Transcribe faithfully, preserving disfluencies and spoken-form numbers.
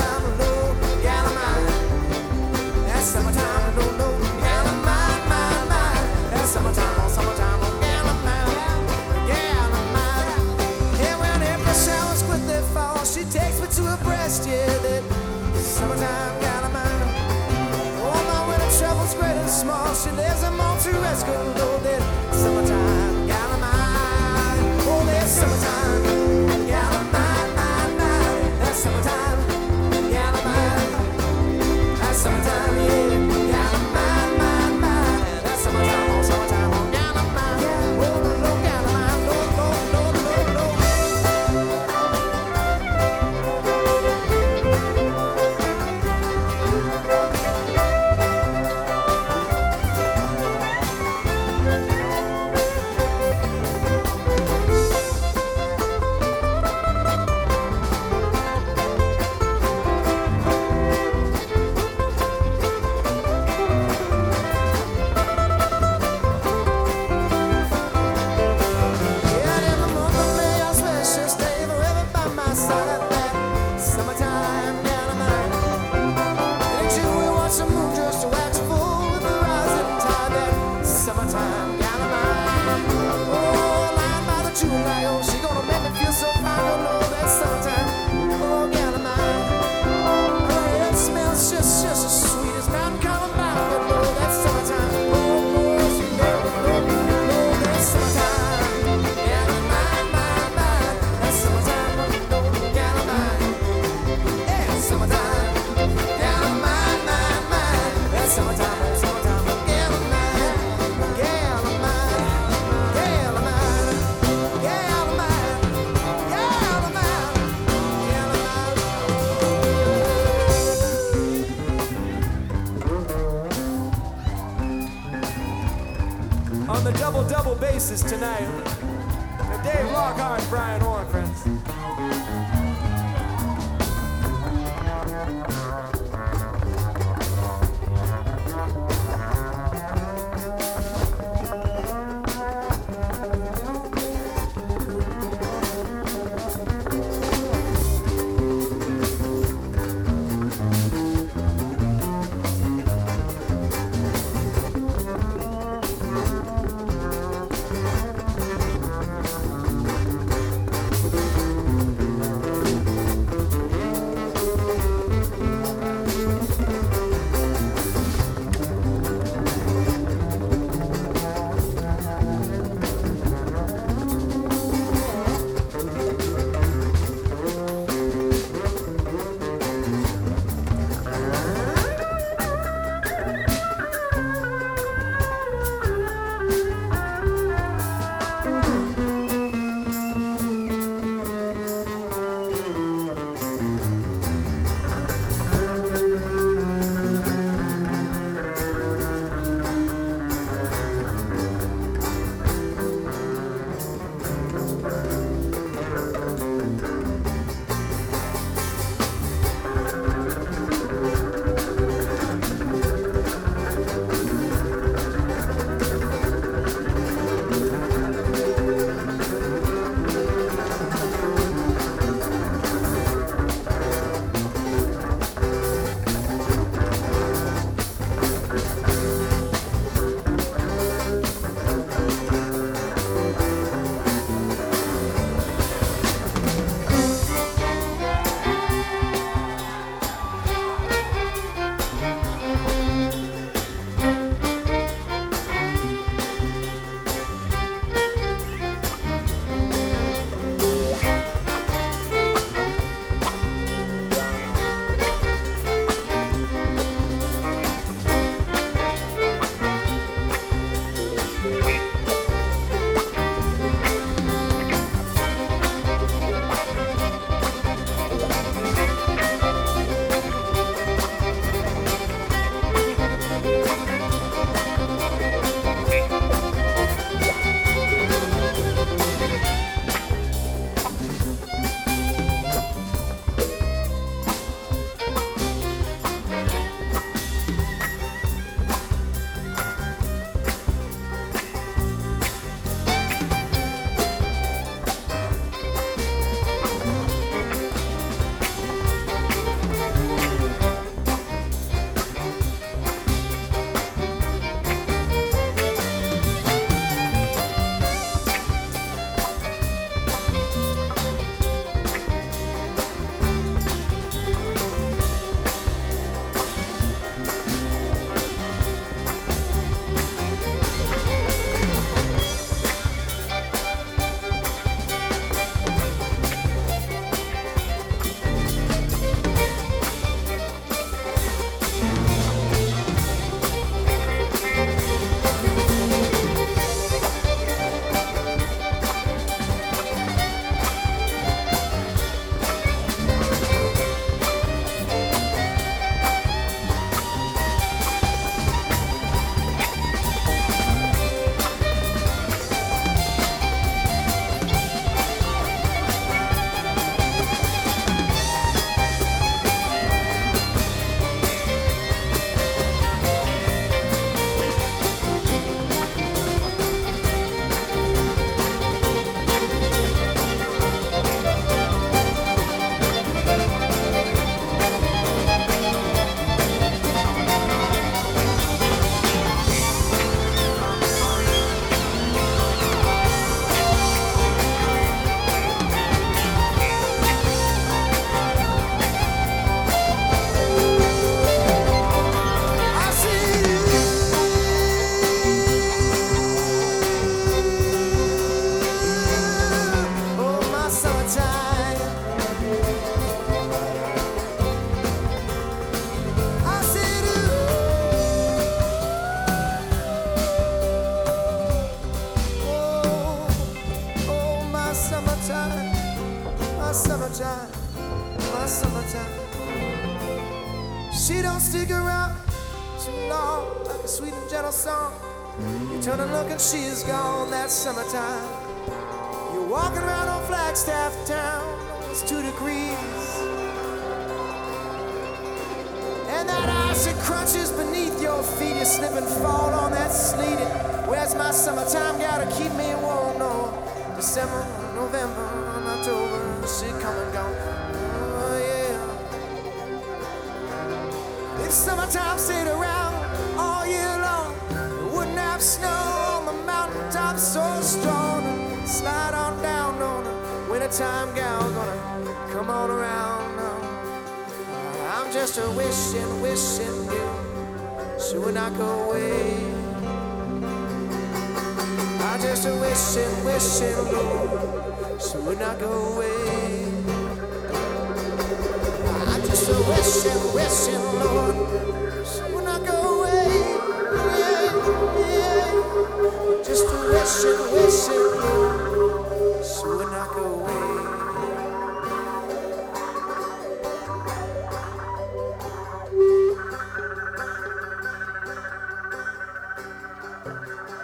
summertime, low, gal of mine. That's summertime, low, low, gal of mine, mine, mine. That's summertime, oh, summertime, oh, gal of mine, gal of mine. Yeah, when April showers quickly fall, she takes me to her breast, yeah, that summertime, gal of mine. All my winter troubles, great and small, she lives in Monterey, though that summertime, gal of mine. Oh, that summertime, gal of mine, mine, mine. That's summertime, gal of mine. That's summertime, yeah, gal of mine, mine, mine. That's summertime, oh, summertime, oh, gal of mine. Oh, no, no, gal of mine, no, no, no, no, no. On the double-double bases tonight, Dave Lockhart and Brian Orr, friends. She don't stick around too long, like a sweet and gentle song. You turn and look and she is gone. That summertime. You're walking around on Flagstaff town. It's two degrees. And that ice it crunches beneath your feet. You slip and fall on that sleet. Where's my summertime gal to keep me warm? No, December, November, and October, she come and go. Oh yeah. If summertime stayed around all year long, it wouldn't have snow on the mountaintop so strong. Slide on down on a wintertime gal gonna come on around now. I'm just a wishing, wishing you she would not go away. I'm just a wishing, wishing Lord she would not go away. I'm just a wishing, wishing Lord she would not go away. Yeah, yeah. Just a wishing, wishing Lord she would not go away.